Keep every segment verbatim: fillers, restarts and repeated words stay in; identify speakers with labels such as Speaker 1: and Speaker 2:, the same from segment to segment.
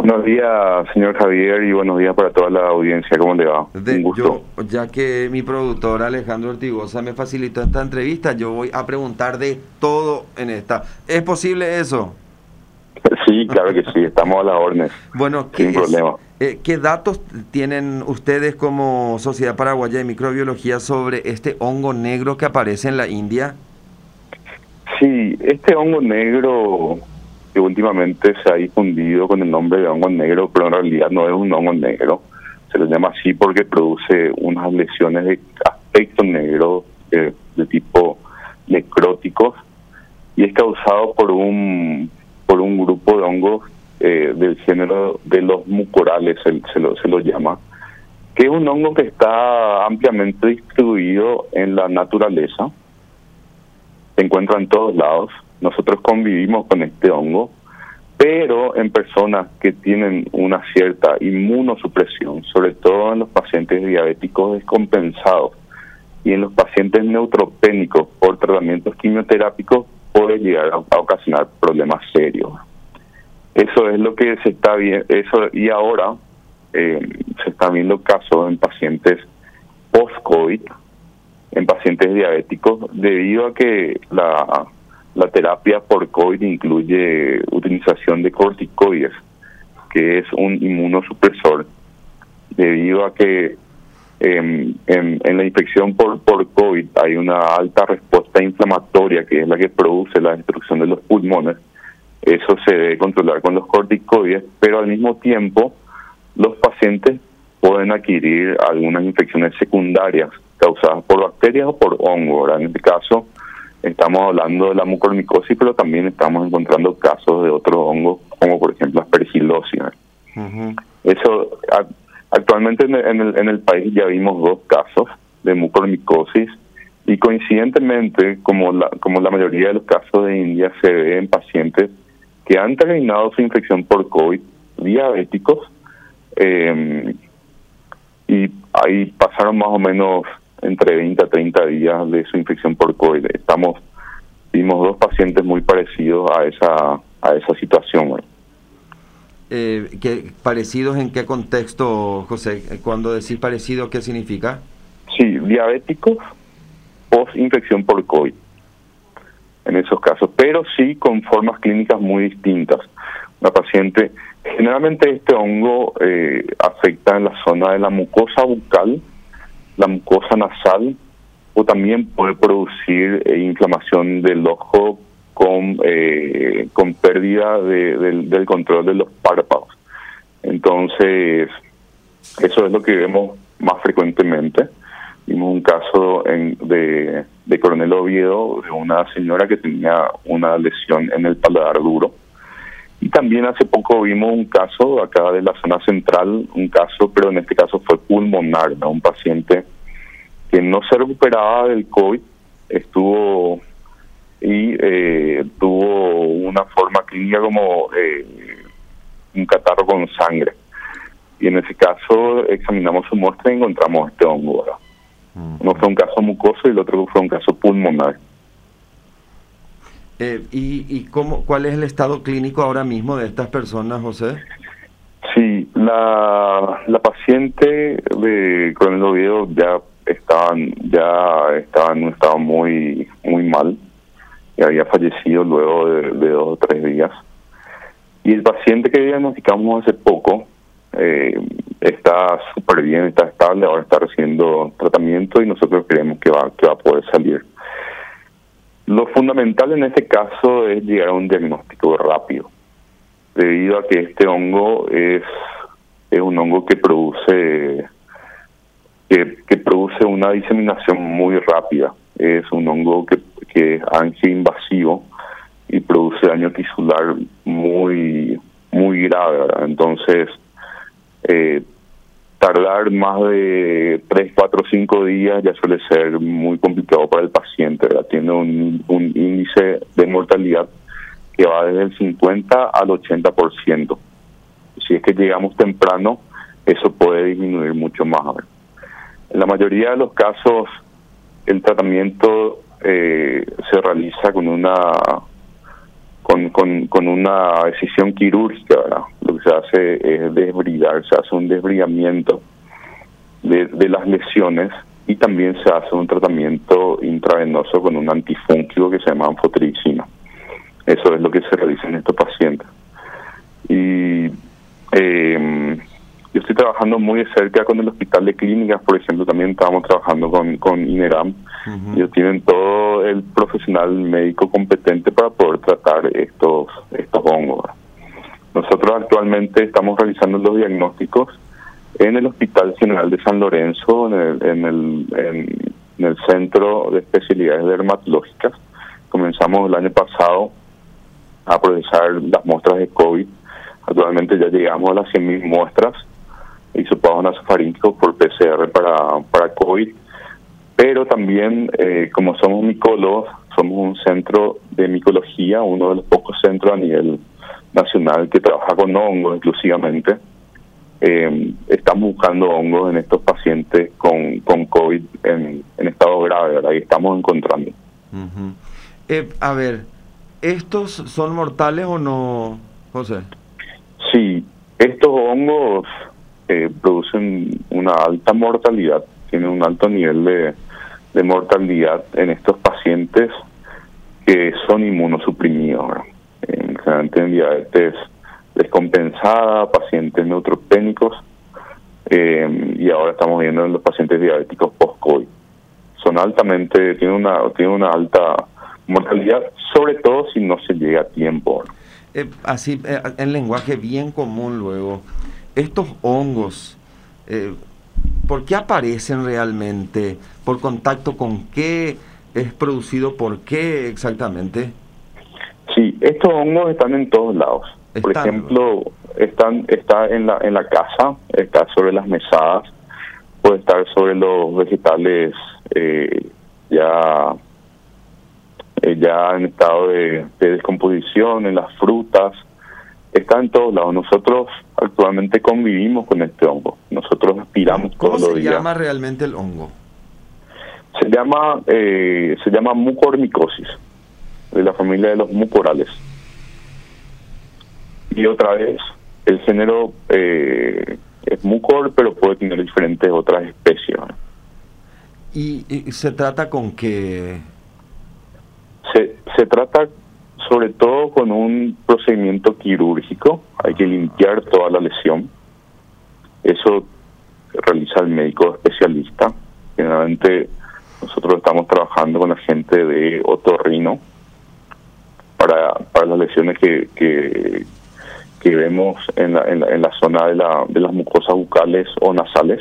Speaker 1: Buenos días, señor Javier, y buenos días para toda la audiencia. ¿Cómo le va?
Speaker 2: De,
Speaker 1: Un gusto.
Speaker 2: yo, ya que mi productor Alejandro Ortigosa me facilitó esta entrevista, yo voy a preguntar de todo en esta. ¿Es posible eso?
Speaker 1: Sí, claro que sí, estamos a las órdenes,
Speaker 2: Bueno,
Speaker 1: sin
Speaker 2: ¿qué es,
Speaker 1: problema.
Speaker 2: eh, qué datos tienen ustedes como Sociedad Paraguaya de Microbiología sobre este hongo negro que aparece en la India?
Speaker 1: Sí, este hongo negro que últimamente se ha difundido con el nombre de hongo negro, pero en realidad no es un hongo negro. Se le llama así porque produce unas lesiones de aspecto negro de, de tipo necróticos y es causado por un por un grupo de hongos eh, del género de los mucorales, se, se, lo, se lo llama, que es un hongo que está ampliamente distribuido en la naturaleza, se encuentra en todos lados. Nosotros convivimos con este hongo, pero en personas que tienen una cierta inmunosupresión, sobre todo en los pacientes diabéticos descompensados y en los pacientes neutropénicos por tratamientos quimioterápicos, puede llegar a, a ocasionar problemas serios. Eso es lo que se está viendo, eso y ahora eh, se están viendo casos en pacientes post-COVID, en pacientes diabéticos, debido a que la, la terapia por COVID incluye utilización de corticoides, que es un inmunosupresor, debido a que En, en, en la infección por, por COVID hay una alta respuesta inflamatoria que es la que produce la destrucción de los pulmones. Eso se debe controlar con los corticoides, pero al mismo tiempo los pacientes pueden adquirir algunas infecciones secundarias causadas por bacterias o por hongo. ¿Verdad? En este caso estamos hablando de la mucormicosis, pero también estamos encontrando casos de otros hongos, como por ejemplo aspergilosis. Uh-huh. Eso... Actualmente en el, en, el, en el país ya vimos dos casos de mucormicosis y coincidentemente, como la, como la mayoría de los casos de India, se ve en pacientes que han terminado su infección por COVID, diabéticos, eh, y ahí pasaron más o menos entre veinte a treinta días de su infección por COVID. Estamos, vimos dos pacientes muy parecidos a esa, a esa situación, ¿verdad?
Speaker 2: Eh, ¿qué, ¿Parecidos en qué contexto, José? Cuando decís parecido, ¿qué significa?
Speaker 1: Sí, diabéticos post-infección por COVID, en esos casos, pero sí con formas clínicas muy distintas. Una paciente, generalmente este hongo eh, afecta en la zona de la mucosa bucal, la mucosa nasal, o también puede producir eh, inflamación del ojo con eh, con pérdida de, de, del control de los párpados. Entonces, eso es lo que vemos más frecuentemente. Vimos un caso en, de, de Coronel Oviedo, de una señora que tenía una lesión en el paladar duro. Y también hace poco vimos un caso acá de la zona central, un caso, pero en este caso fue pulmonar, ¿no? Un paciente que no se recuperaba del COVID, estuvo... y eh, tuvo una forma clínica como eh, un catarro con sangre. Y en ese caso examinamos su muestra y encontramos este hongo, ¿verdad? Uh-huh. Uno fue un caso mucoso y el otro fue un caso pulmonar.
Speaker 2: Eh, ¿Y, y cómo, cuál es el estado clínico ahora mismo de estas personas, José?
Speaker 1: Sí, la, la paciente de Coronel Oviedo ya estaban, ya estaba en un estado muy, muy mal, que había fallecido luego de, de dos o tres días. Y el paciente que diagnosticamos hace poco eh, está súper bien, está estable, ahora está recibiendo tratamiento y nosotros creemos que va, que va a poder salir. Lo fundamental en este caso es llegar a un diagnóstico rápido, debido a que este hongo es, es un hongo que produce, que, que produce una diseminación muy rápida. Es un hongo que que es angioinvasivo y produce daño tisular muy muy grave, ¿verdad? Entonces, eh, tardar más de tres, cuatro, cinco días ya suele ser muy complicado para el paciente, ¿verdad? Tiene un, un índice de mortalidad que va desde el cincuenta al ochenta por ciento. Si es que llegamos temprano, eso puede disminuir mucho más, ¿verdad? En la mayoría de los casos, el tratamiento Eh, se realiza con una con, con, con una decisión quirúrgica, ¿verdad? Lo que se hace es desbridar, se hace un desbridamiento de, de las lesiones y también se hace un tratamiento intravenoso con un antifúngico que se llama anfotericina. Eso es lo que se realiza en estos pacientes. Y eh, yo estoy trabajando muy de cerca con el Hospital de Clínicas, por ejemplo, también estamos trabajando con, con INERAM. Uh-huh. Ellos tienen todo el profesional médico competente para poder tratar estos, estos hongos. Nosotros actualmente estamos realizando los diagnósticos en el Hospital General de San Lorenzo, en el, en el, en, en el Centro de Especialidades Dermatológicas. Comenzamos el año pasado a procesar las muestras de COVID. Actualmente ya llegamos a las cien mil muestras hisopados nasofaríngicos por P C R para, para COVID. Pero también, eh, como somos micólogos, somos un centro de micología, uno de los pocos centros a nivel nacional que trabaja con hongos exclusivamente. Eh, estamos buscando hongos en estos pacientes con, con COVID en, en estado grave, ¿verdad? Y estamos encontrando.
Speaker 2: Uh-huh. eh, a ver, ¿estos son mortales o no, José?
Speaker 1: Sí, estos hongos eh, producen una alta mortalidad, tienen un alto nivel de, de mortalidad en estos pacientes que son inmunosuprimidos, ¿verdad? En, generalmente en diabetes descompensada, pacientes neutropénicos, eh, y ahora estamos viendo en los pacientes diabéticos post-COVID. Son altamente, tienen una, tienen una alta mortalidad, sobre todo si no se llega a tiempo.
Speaker 2: Eh, así, eh, en lenguaje bien común luego, estos hongos, eh, ¿por qué aparecen realmente? ¿Por contacto con qué? ¿Es producido por qué exactamente?
Speaker 1: Sí, estos hongos están en todos lados. Por están, ejemplo, están está en la en la casa, está sobre las mesadas, puede estar sobre los vegetales eh, ya eh, ya en estado de, de descomposición, en las frutas, está en todos lados. Nosotros actualmente convivimos con este hongo, nosotros aspiramos todos los días.
Speaker 2: ¿Cómo se llama realmente el hongo?
Speaker 1: Se llama eh, se llama mucormicosis, de la familia de los mucorales. Y otra vez, el género eh, es mucor, pero puede tener diferentes otras especies.
Speaker 2: ¿Y, y se trata con qué?
Speaker 1: Se, se trata sobre todo con un procedimiento quirúrgico. Hay que limpiar toda la lesión. Eso realiza el médico especialista. Generalmente nosotros estamos trabajando con la gente de otorrino para, para las lesiones que... que que vemos en la, en la, en la zona de, la, de las mucosas bucales o nasales.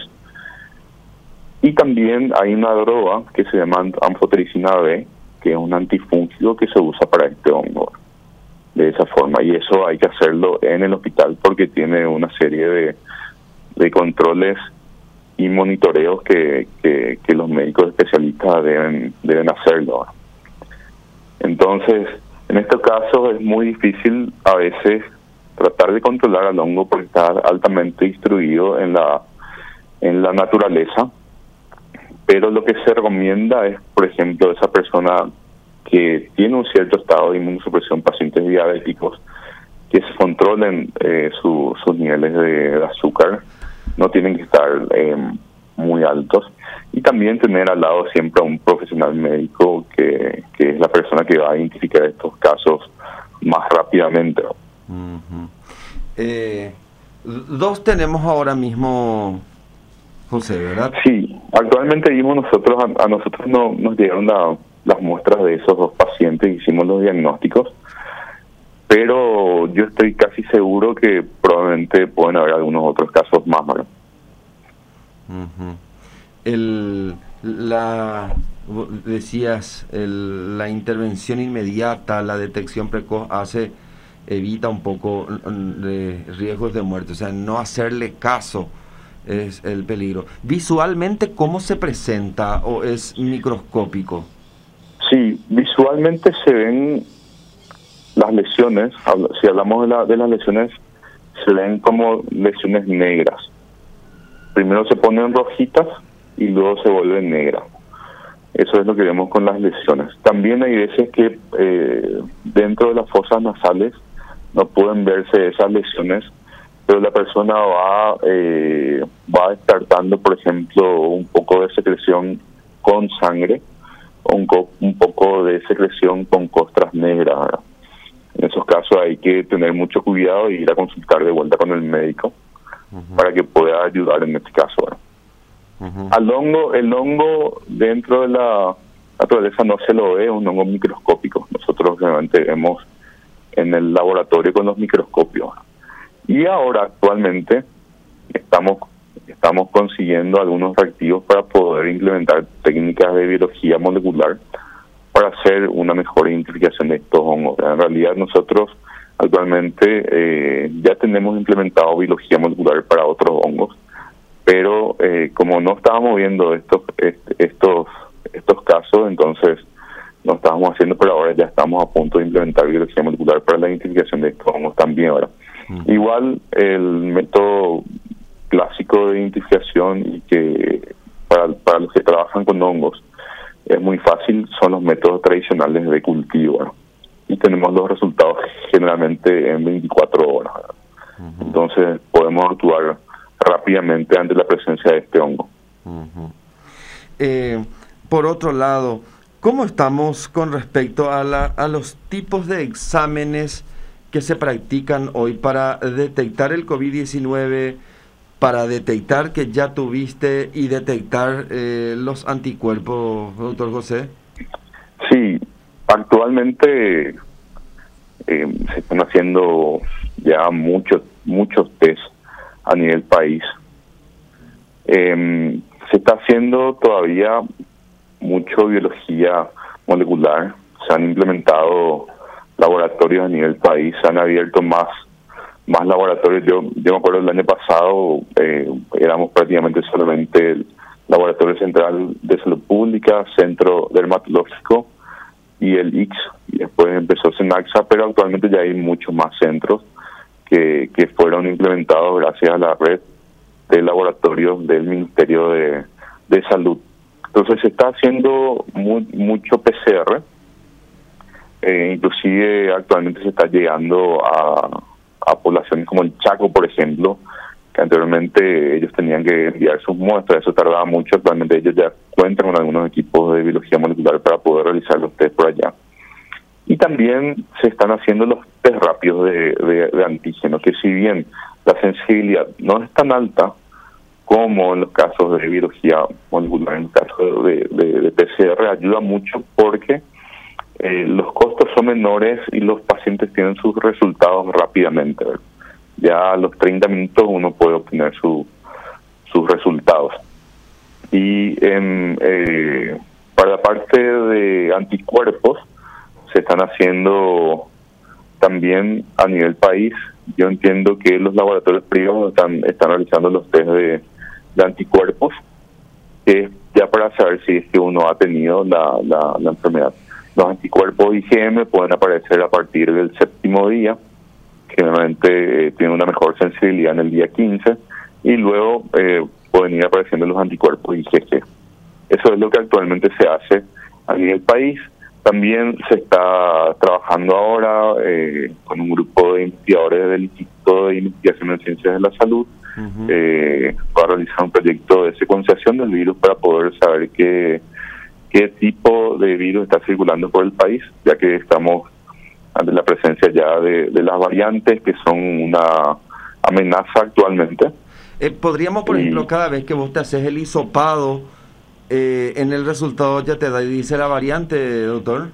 Speaker 1: Y también hay una droga que se llama anfotericina B, que es un antifúngico que se usa para este hongo, de esa forma. Y eso hay que hacerlo en el hospital porque tiene una serie de, de controles y monitoreos que, que, que los médicos especialistas deben, deben hacerlo. Entonces, en este caso es muy difícil a veces tratar de controlar al hongo porque está altamente distribuido en la en la naturaleza, pero lo que se recomienda es, por ejemplo, esa persona que tiene un cierto estado de inmunosupresión, pacientes diabéticos, que se controlen eh, su, sus niveles de, de azúcar, no tienen que estar eh, muy altos, y también tener al lado siempre a un profesional médico que, que es la persona que va a identificar estos casos más rápidamente.
Speaker 2: Uh-huh. eh, dos tenemos ahora mismo, José, ¿verdad?
Speaker 1: Sí, actualmente vimos nosotros, a, a nosotros no, nos llegaron la, las muestras de esos dos pacientes, hicimos los diagnósticos, pero yo estoy casi seguro que probablemente pueden haber algunos otros casos más, ¿verdad?
Speaker 2: Uh-huh. El, la, decías, el, la intervención inmediata, la detección precoz hace... evita un poco de riesgos de muerte, o sea, no hacerle caso es el peligro. Visualmente, ¿cómo se presenta o es microscópico?
Speaker 1: Sí, visualmente se ven las lesiones, si hablamos de, la, de las lesiones, se ven como lesiones negras. Primero se ponen rojitas y luego se vuelven negras. Eso es lo que vemos con las lesiones. También hay veces que eh, dentro de las fosas nasales no pueden verse esas lesiones pero la persona va eh, va descartando, por ejemplo, un poco de secreción con sangre, un, co un poco de secreción con costras negras, ¿verdad? En esos casos hay que tener mucho cuidado y ir a consultar de vuelta con el médico uh-huh. para que pueda ayudar en este caso, ¿verdad? Uh-huh. Al hongo, el hongo dentro de la naturaleza no se lo ve, es un hongo microscópico. Nosotros realmente vemos en el laboratorio con los microscopios. Y ahora actualmente estamos estamos consiguiendo algunos reactivos para poder implementar técnicas de biología molecular para hacer una mejor identificación de estos hongos. En realidad nosotros actualmente eh, ya tenemos implementado biología molecular para otros hongos, pero eh, como no estábamos viendo estos estos estos casos, entonces no estábamos haciendo, pero ahora ya estamos a punto de implementar biología molecular para la identificación de estos hongos también ahora. Mm. Igual el método clásico de identificación y que para, para los que trabajan con hongos es muy fácil, son los métodos tradicionales de cultivo, ¿no? Y tenemos los resultados generalmente en veinticuatro horas, uh-huh. Entonces podemos actuar rápidamente ante la presencia de este hongo.
Speaker 2: Uh-huh. Eh, por otro lado, ¿cómo estamos con respecto a, la, a los tipos de exámenes que se practican hoy para detectar el COVID diecinueve, para detectar que ya tuviste y detectar eh, los anticuerpos, doctor José?
Speaker 1: Sí, actualmente eh, se están haciendo ya muchos muchos test a nivel país. Eh, se está haciendo todavía mucho biología molecular, se han implementado laboratorios a nivel país, se han abierto más más laboratorios. Yo yo me acuerdo el año pasado eh, éramos prácticamente solamente el Laboratorio Central de Salud Pública, Centro Dermatológico y el I C S, y después empezó Senaxa, pero actualmente ya hay muchos más centros que, que fueron implementados gracias a la red de laboratorios del Ministerio de, de Salud. Entonces se está haciendo muy, mucho P C R, eh, inclusive actualmente se está llegando a a poblaciones como el Chaco, por ejemplo, que anteriormente ellos tenían que enviar sus muestras, eso tardaba mucho. Actualmente ellos ya cuentan con algunos equipos de biología molecular para poder realizar los test por allá. Y también se están haciendo los test rápidos de, de, de antígenos, que si bien la sensibilidad no es tan alta como en los casos de biología molecular, en el caso de, de, de P C R, ayuda mucho porque Eh, los costos son menores y los pacientes tienen sus resultados rápidamente, ¿verdad? Ya a los treinta minutos uno puede obtener su, sus resultados. Y en, eh, para la parte de anticuerpos se están haciendo también a nivel país. Yo entiendo que los laboratorios privados están, están realizando los test de, de anticuerpos, que es ya para saber si es que uno ha tenido la, la, la enfermedad. Los anticuerpos I G M pueden aparecer a partir del séptimo día, generalmente eh, tienen una mejor sensibilidad en el día quince, y luego eh, pueden ir apareciendo los anticuerpos I G G. Eso es lo que actualmente se hace a nivel país. También se está trabajando ahora eh, con un grupo de investigadores del Instituto de Investigación en Ciencias de la Salud, uh-huh. eh, para realizar un proyecto de secuenciación del virus para poder saber qué qué tipo de virus está circulando por el país, ya que estamos ante la presencia ya de, de las variantes que son una amenaza actualmente.
Speaker 2: Eh, podríamos, por y, ejemplo, cada vez que vos te haces el hisopado, eh, en el resultado ya te da y dice la variante, doctor.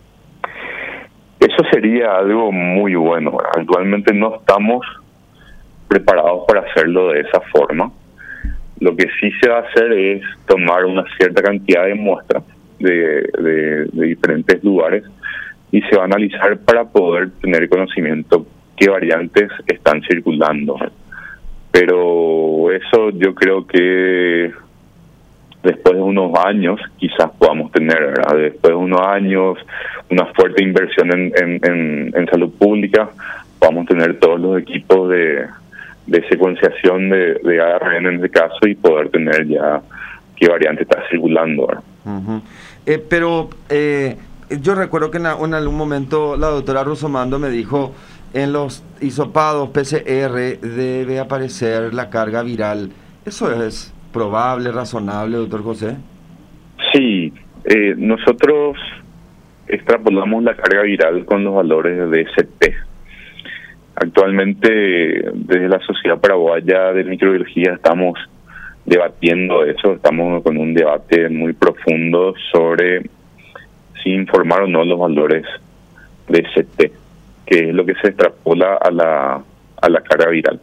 Speaker 1: Eso sería algo muy bueno. Actualmente no estamos preparados para hacerlo de esa forma. Lo que sí se va a hacer es tomar una cierta cantidad de muestras de, de, de diferentes lugares y se va a analizar para poder tener conocimiento qué variantes están circulando. Pero eso yo creo que después de unos años quizás podamos tener, ¿verdad? Después de unos años, una fuerte inversión en, en, en, en salud pública, vamos a tener todos los equipos de... de secuenciación de, de A R N en este caso y poder tener ya qué variante está circulando.
Speaker 2: Uh-huh. eh, pero eh, yo recuerdo que en, en algún momento la doctora Rusomando me dijo en los hisopados P C R debe aparecer la carga viral. ¿Eso es probable, razonable, doctor José?
Speaker 1: Sí, eh, nosotros extrapolamos la carga viral con los valores de S T. Actualmente, desde la Sociedad Paraguaya de Microbiología estamos debatiendo eso, estamos con un debate muy profundo sobre si informar o no los valores de S T, que es lo que se extrapola a la a la carga viral.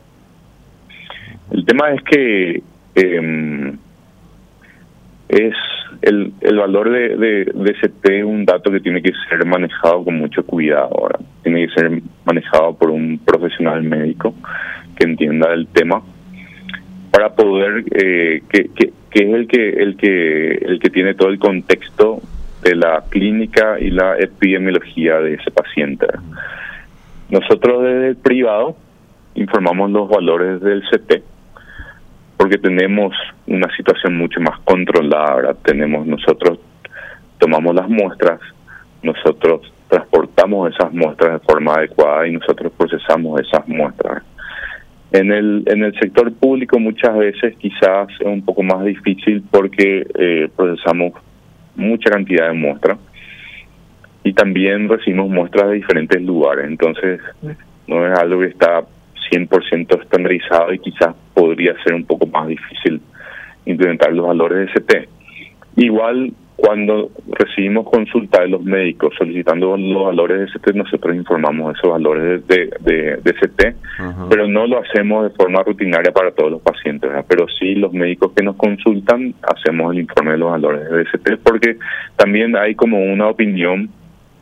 Speaker 1: El tema es que eh, es el, el valor de, de, de S T es un dato que tiene que ser manejado con mucho cuidado. Ahora tiene que ser manejado por un profesional médico que entienda el tema para poder eh, que, que, que es el que el que el que tiene todo el contexto de la clínica y la epidemiología de ese paciente. Nosotros desde el privado informamos los valores del C T porque tenemos una situación mucho más controlada. Ahora tenemos nosotros tomamos las muestras, nosotros transportamos esas muestras de forma adecuada y nosotros procesamos esas muestras. En el en el sector público muchas veces quizás es un poco más difícil porque eh, procesamos mucha cantidad de muestras y también recibimos muestras de diferentes lugares, entonces no es algo que está cien por ciento estandarizado y quizás podría ser un poco más difícil implementar los valores de S T. Igual cuando recibimos consulta de los médicos solicitando los valores de S T, nosotros informamos esos valores de, de, de S T, uh-huh. Pero no lo hacemos de forma rutinaria para todos los pacientes, ¿verdad? Pero sí los médicos que nos consultan hacemos el informe de los valores de S T porque también hay como una opinión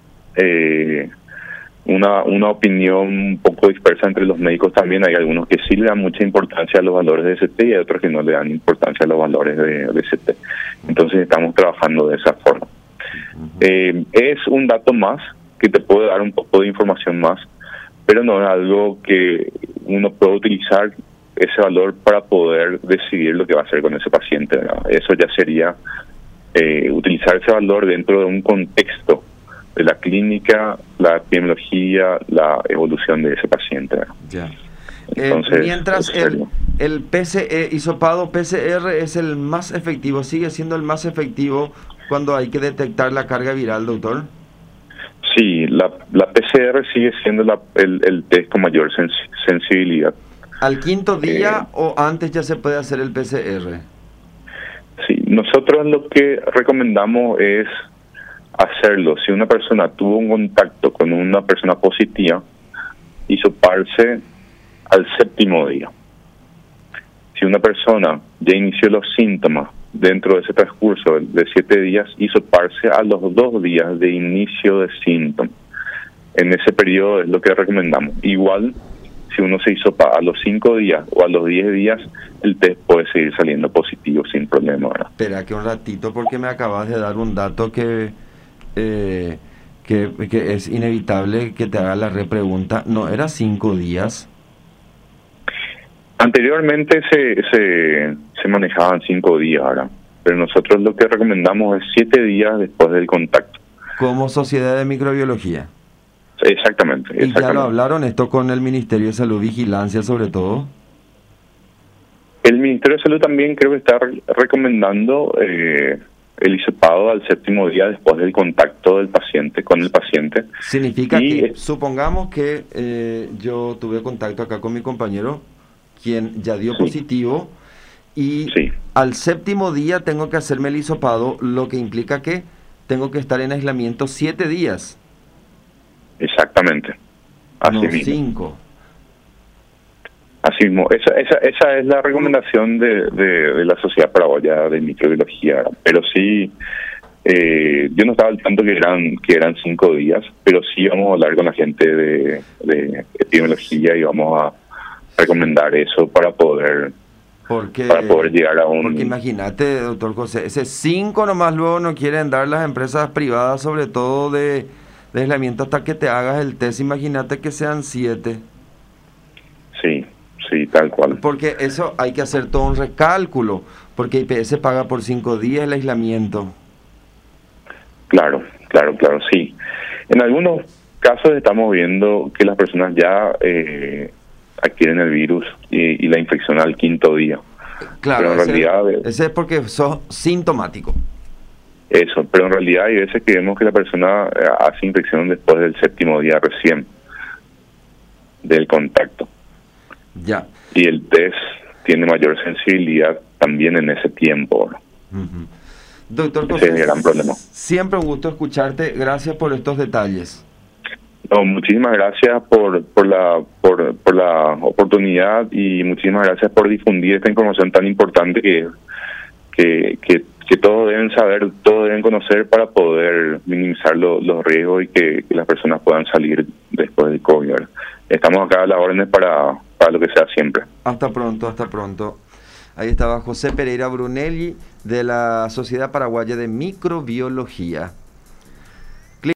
Speaker 1: eh, una una opinión un poco dispersa entre los médicos también. Hay algunos que sí le dan mucha importancia a los valores de S T y hay otros que no le dan importancia a los valores de, de S T. Entonces estamos trabajando de esa forma. Uh-huh. Eh, es un dato más que te puede dar un poco de información más, pero no es algo que uno puede utilizar ese valor para poder decidir lo que va a hacer con ese paciente, ¿verdad? Eso ya sería eh, utilizar ese valor dentro de un contexto de la clínica, la epidemiología, la evolución de ese paciente.
Speaker 2: Ya. Entonces, eh, mientras el, el P C E, hisopado P C R es el más efectivo, sigue siendo el más efectivo cuando hay que detectar la carga viral, doctor.
Speaker 1: Sí, la, la P C R sigue siendo la, el, el test con mayor sens sensibilidad.
Speaker 2: ¿Al quinto día eh, o antes ya se puede hacer el P C R?
Speaker 1: Sí, nosotros lo que recomendamos es hacerlo. Si una persona tuvo un contacto con una persona positiva, hisoparse al séptimo día. Si una persona ya inició los síntomas dentro de ese transcurso de siete días, hisoparse a los dos días de inicio de síntomas. En ese periodo es lo que recomendamos. Igual, si uno se hisopa a los cinco días o a los diez días, el test puede seguir saliendo positivo sin problema, ¿verdad?
Speaker 2: Espera que un ratito, porque me acabas de dar un dato que Eh, que, que es inevitable que te haga la repregunta. ¿No era cinco días?
Speaker 1: Anteriormente se, se, se manejaban cinco días ahora, pero nosotros lo que recomendamos es siete días después del contacto.
Speaker 2: Como Sociedad de Microbiología.
Speaker 1: Exactamente, exactamente.
Speaker 2: ¿Y ya lo hablaron esto con el Ministerio de Salud, Vigilancia sobre todo?
Speaker 1: El Ministerio de Salud también creo que está recomendando eh, el hisopado al séptimo día después del contacto del paciente con el paciente.
Speaker 2: Significa
Speaker 1: y,
Speaker 2: que, supongamos que eh, yo tuve contacto acá con mi compañero, quien ya dio sí. positivo, y sí. al séptimo día tengo que hacerme el hisopado, lo que implica que tengo que estar en aislamiento siete días.
Speaker 1: Exactamente. Así
Speaker 2: no
Speaker 1: mismo.
Speaker 2: cinco.
Speaker 1: Así mismo, esa, esa, esa es la recomendación de, de, de la Sociedad Paraguaya de Microbiología, pero sí, eh, yo no estaba al tanto que eran que eran cinco días, pero sí vamos a hablar con la gente de, de epidemiología y vamos a recomendar eso para poder
Speaker 2: porque,
Speaker 1: para poder llegar a un...
Speaker 2: Porque imagínate, doctor José, ese cinco nomás luego no quieren dar las empresas privadas, sobre todo de, de aislamiento, hasta que te hagas el test. Imagínate que sean siete.
Speaker 1: Sí. Sí, tal cual.
Speaker 2: Porque eso hay que hacer todo un recálculo, porque I P S paga por cinco días el aislamiento.
Speaker 1: Claro, claro, claro, sí. En algunos casos estamos viendo que las personas ya eh, adquieren el virus y, y la infección al quinto día.
Speaker 2: Claro,
Speaker 1: pero en
Speaker 2: ese,
Speaker 1: realidad,
Speaker 2: ese es porque sos sintomático.
Speaker 1: Eso, pero en realidad hay veces que vemos que la persona eh, hace infección después del séptimo día recién del contacto.
Speaker 2: Ya.
Speaker 1: Y el test tiene mayor sensibilidad también en ese tiempo.
Speaker 2: Uh-huh. Doctor
Speaker 1: Ese
Speaker 2: José,
Speaker 1: es el gran problema.
Speaker 2: Siempre un gusto escucharte. Gracias por estos detalles.
Speaker 1: No, muchísimas gracias por por la por, por la oportunidad y muchísimas gracias por difundir esta información tan importante que que, que, que todos deben saber, todos deben conocer para poder minimizar lo, los riesgos y que, que las personas puedan salir después del COVID. Estamos acá a las órdenes para, para lo que sea siempre.
Speaker 2: Hasta pronto, hasta pronto. Ahí estaba José Pereira Brunelli de la Sociedad Paraguaya de Microbiología.